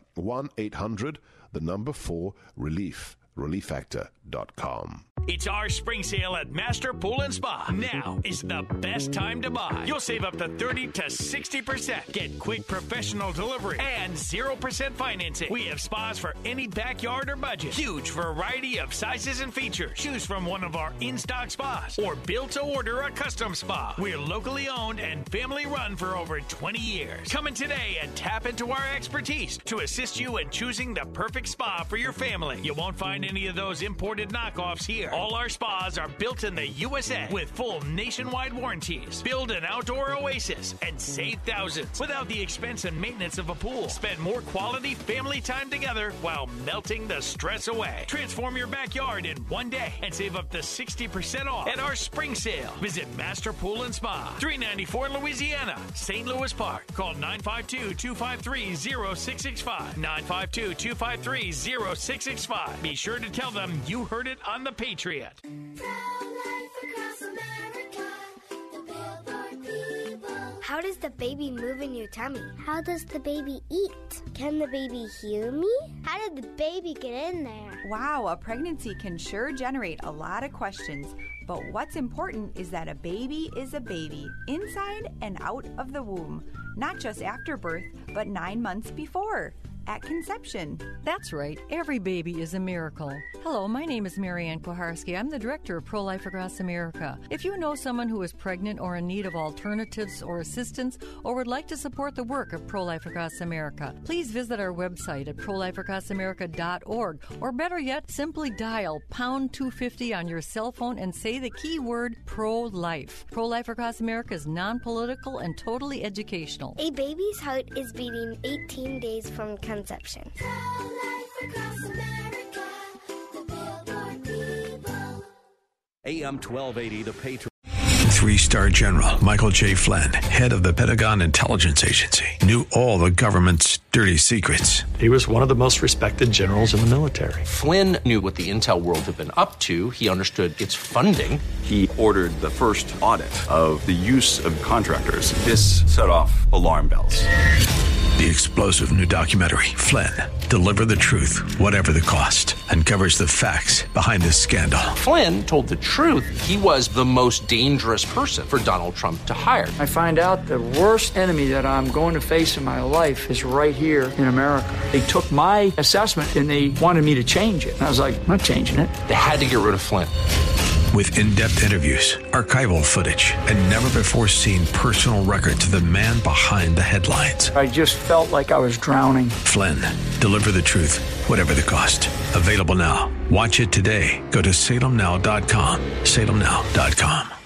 S2: 1-800-4RELIEF. relieffactor.com.
S19: It's our spring sale at Master Pool and Spa. Now is the best time to buy. You'll save up to 30 to 60%. Get quick professional delivery and 0% financing. We have spas for any backyard or budget. Huge variety of sizes and features. Choose from one of our in-stock spas or build to order a custom spa. We're locally owned and family run for over 20 years. Come in today and tap into our expertise to assist you in choosing the perfect spa for your family. You won't find any of those imported knockoffs here. All our spas are built in the USA with full nationwide warranties. Build an outdoor oasis and save thousands without the expense and maintenance of a pool. Spend more quality family time together while melting the stress away. Transform your backyard in one day and save up to 60% off at our spring sale. Visit Master Pool and Spa, 394 in Louisiana, St. Louis Park. Call 952-253-0665. 952-253-0665. Be sure to tell them you heard it on The Patriot.
S3: How does the baby move in your tummy? How does the baby eat? Can the baby hear me? How did the baby get in there?
S6: Wow, a pregnancy can sure generate a lot of questions, but what's important is that a baby is a baby, inside and out of the womb, not just after birth, but 9 months before. At conception.
S7: That's right. Every baby is a miracle. Hello, my name is Marianne Kuharski. I'm the director of Pro-Life Across America. If you know someone who is pregnant or in need of alternatives or assistance or would like to support the work of Pro-Life Across America, please visit our website at prolifeacrossamerica.org, or better yet, simply dial pound 250 on your cell phone and say the keyword pro-life. Pro-Life Across America is non-political and totally educational.
S3: A baby's heart is beating 18 days from conception.
S4: AM 1280, The Patriot.
S1: 3-star General Michael J. Flynn, head of the Pentagon Intelligence Agency, knew all the government's dirty secrets.
S9: He was one of the most respected generals in the military.
S24: Flynn knew what the intel world had been up to. He understood its funding.
S25: He ordered the first audit of the use of contractors. This set off alarm bells.
S1: The explosive new documentary, Flynn, Deliver the Truth, Whatever the Cost, uncovers the facts behind this scandal.
S24: Flynn told the truth. He was the most dangerous person for Donald Trump to hire.
S26: I find out the worst enemy that I'm going to face in my life is right here in America. They took my assessment and they wanted me to change it. And I was like, I'm not changing it.
S24: They had to get rid of Flynn.
S1: With in-depth interviews, archival footage, and never-before-seen personal records of the man behind the headlines.
S26: I just felt like I was drowning.
S1: Flynn, Deliver the Truth, Whatever the Cost. Available now. Watch it today. Go to salemnow.com. salemnow.com.